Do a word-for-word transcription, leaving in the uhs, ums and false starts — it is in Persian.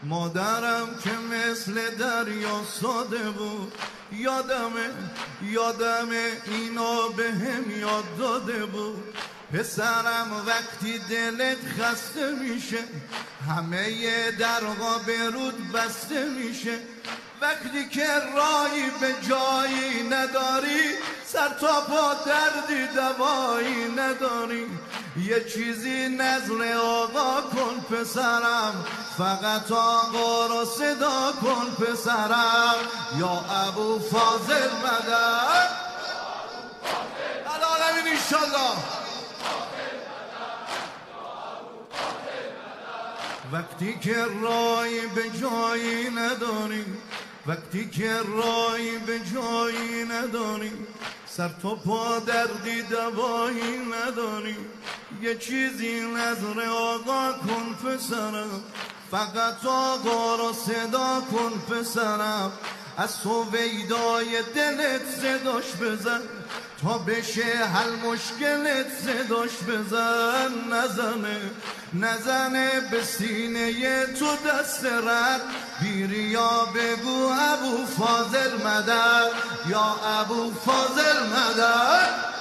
مادرم که مثل دریا ساده بود، یادمه یادمه اینا به هم یاد داده بود. پسرم وقتی دلت خسته میشه، همه درها به رود بسته میشه. وقتی که راهی به جایی نداری، سر تا پا دردی دوایی نداری، یه چیزی نظر آقا کن پسرم، فقط آقا را صدا کن پسرم. یا ابو فاضل مدد العالمین انشالله. وقتی که راهی به جایی نداری، وقتی که راهی به جایی نداری، سر تا پا دردی دوایی نداری، یه چیزی نظر آقا کن پسرم، فقط آقا را صدا کن پسرم. از سویدای دلت صداش بزن، تا بشه حل مشکلت صداش بزن. نزنه نزنه به سینه تو دست رد، بیریا بگو ابو فاضل مدد، یا ابو فاضل مدد.